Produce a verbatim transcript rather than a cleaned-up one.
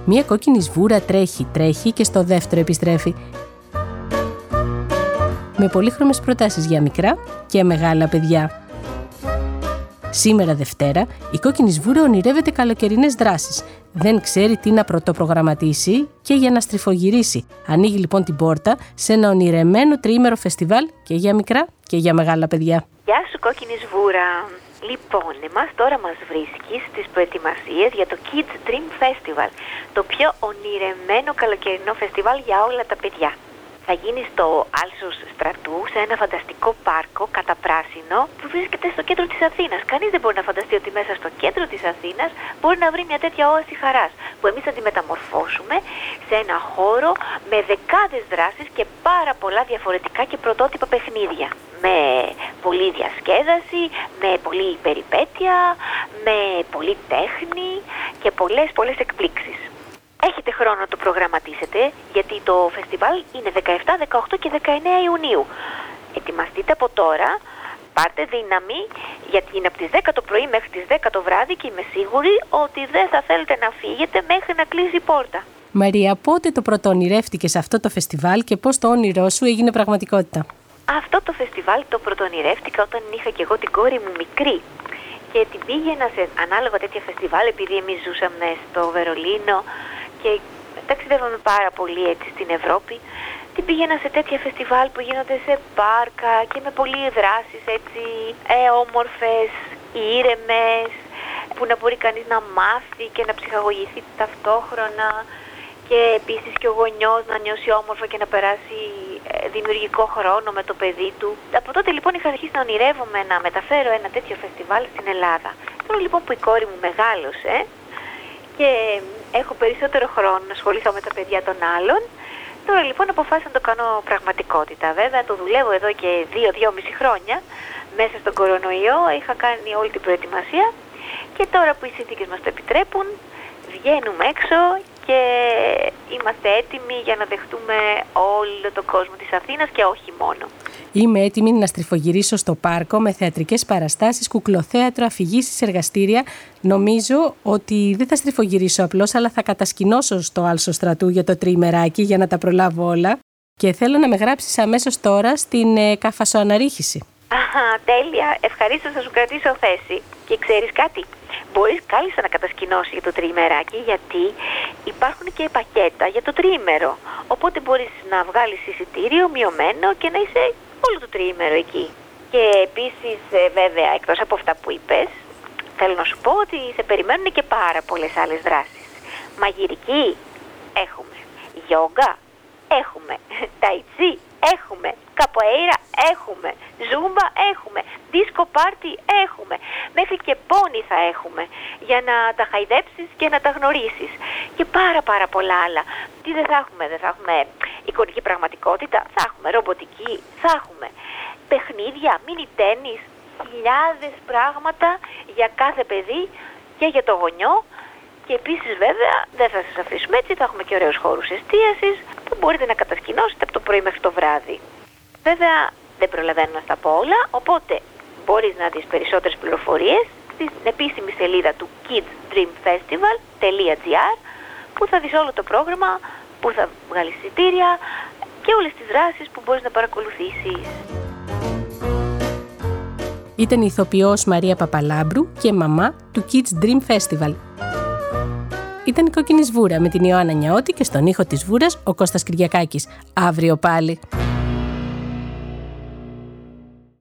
Μία κόκκινη σβούρα τρέχει, τρέχει και στο δεύτερο επιστρέφει. Με πολύχρωμες προτάσεις για μικρά και μεγάλα παιδιά. Σήμερα Δευτέρα, η κόκκινη σβούρα ονειρεύεται καλοκαιρινές δράσεις. Δεν ξέρει τι να πρωτοπρογραμματίσει και για να στριφογυρίσει. Ανοίγει λοιπόν την πόρτα σε ένα ονειρεμένο τριήμερο φεστιβάλ και για μικρά και για μεγάλα παιδιά. Γεια σου κόκκινη σβούρα. Λοιπόν, εμάς τώρα μας βρίσκει στις προετοιμασίες για το Kids Dream Festival, το πιο ονειρεμένο καλοκαιρινό φεστιβάλ για όλα τα παιδιά. Θα γίνει στο Άλσος Στρατού, σε ένα φανταστικό πάρκο καταπράσινο που βρίσκεται στο κέντρο της Αθήνας. Κανείς δεν μπορεί να φανταστεί ότι μέσα στο κέντρο της Αθήνας μπορεί να βρει μια τέτοια όαση χαράς, που εμείς θα τη μεταμορφώσουμε σε ένα χώρο με δεκάδες δράσεις και πάρα πολλά διαφορετικά και πρωτότυπα παιχνίδια. Με πολλή διασκέδαση, με πολλή περιπέτεια, με πολλή τέχνη και πολλές πολλές εκπλήξεις. Έχετε χρόνο να το προγραμματίσετε, γιατί το φεστιβάλ είναι δεκαεπτά, δεκαοκτώ και δεκαεννέα Ιουνίου. Ετοιμαστείτε από τώρα, πάρτε δύναμη, γιατί είναι από τις δέκα το πρωί μέχρι τις δέκα το βράδυ και είμαι σίγουρη ότι δεν θα θέλετε να φύγετε μέχρι να κλείσει η πόρτα. Μαρία, πότε το πρωτοονειρεύτηκες αυτό το φεστιβάλ και πώς το όνειρό σου έγινε πραγματικότητα? Αυτό το φεστιβάλ το πρωτοονειρεύτηκα όταν είχα και εγώ την κόρη μου μικρή. Και την πήγαινα σε ανάλογα τέτοια φεστιβάλ, επειδή εμείς ζούσαμε στο Βερολίνο και ταξιδεύαμε πάρα πολύ έτσι στην Ευρώπη. Την πήγαινα σε τέτοια φεστιβάλ που γίνονται σε πάρκα και με πολλοί δράσεις έτσι ε, όμορφες, ήρεμες, που να μπορεί κανείς να μάθει και να ψυχαγωγηθεί ταυτόχρονα. Και επίσης και ο γονιός να νιώσει όμορφα και να περάσει δημιουργικό χρόνο με το παιδί του. Από τότε λοιπόν είχα αρχίσει να ονειρεύομαι να μεταφέρω ένα τέτοιο φεστιβάλ στην Ελλάδα. Τώρα λοιπόν που η κόρη μου μεγάλωσε και έχω περισσότερο χρόνο να ασχοληθώ με τα παιδιά των άλλων, τώρα λοιπόν αποφάσισα να το κάνω πραγματικότητα. Βέβαια το δουλεύω εδώ και δύο με δυόμισι χρόνια. Μέσα στον κορονοϊό είχα κάνει όλη την προετοιμασία και τώρα που οι συνθήκες μας το επιτρέπουν, βγαίνουμε έξω και είμαστε έτοιμοι για να δεχτούμε όλο τον κόσμο της Αθήνας και όχι μόνο. Είμαι έτοιμη να στριφογυρίσω στο πάρκο με θεατρικές παραστάσεις, κουκλοθέατρο, αφηγήσεις, εργαστήρια. Νομίζω ότι δεν θα στριφογυρίσω απλώς, αλλά θα κατασκηνώσω στο Άλσο Στρατού για το τριημεράκι για να τα προλάβω όλα. Και θέλω να με γράψεις αμέσως τώρα στην ε, καφασοαναρρίχηση. Αχα, τέλεια. Ευχαρίστως θα σου κρατήσω θέση. Και ξέρεις κάτι? Μπορείς κάλλιστα να κατασκηνώσεις για το τριημεράκι, γιατί υπάρχουν και πακέτα για το τριήμερο. Οπότε μπορείς να βγάλεις εισιτήριο μειωμένο και να είσαι όλο το τριήμερο εκεί. Και επίσης, βέβαια, εκτός από αυτά που είπες, θέλω να σου πω ότι σε περιμένουν και πάρα πολλές άλλες δράσεις. Μαγειρική έχουμε, γιόγκα έχουμε, ταϊτσί έχουμε, καποέιρα έχουμε, ζούμπα έχουμε, δίσκο πάρτι έχουμε, μέχρι και πόνι θα έχουμε για να τα χαϊδέψεις και να τα γνωρίσεις και πάρα πάρα πολλά άλλα. Τι δεν θα έχουμε? Δεν θα έχουμε εικονική πραγματικότητα, θα έχουμε ρομποτική, θα έχουμε παιχνίδια, μίνι τένις, χιλιάδες πράγματα για κάθε παιδί και για το γονιό. Και επίσης βέβαια δεν θα σας αφήσουμε έτσι, θα έχουμε και ωραίους χώρους εστίασης που μπορείτε να κατασκηνώσετε από το πρωί μέχρι το βράδυ. Βέβαια δεν προλαβαίνω να στα πω όλα, οπότε μπορείς να δεις περισσότερες πληροφορίες στην επίσημη σελίδα του kids dream festival dot gr που θα δεις όλο το πρόγραμμα, που θα βγάλεις εισιτήρια και όλες τις δράσεις που μπορείς να παρακολουθήσεις. Ήταν η ηθοποιός Μαρία Παπαλάμπρου και μαμά του Kids Dream Festival. Ήταν η Κόκκινη Σβούρα με την Ιωάννα Νιαώτη και στον ήχο της Σβούρας ο Κώστας Κυριακάκης. Αύριο πάλι.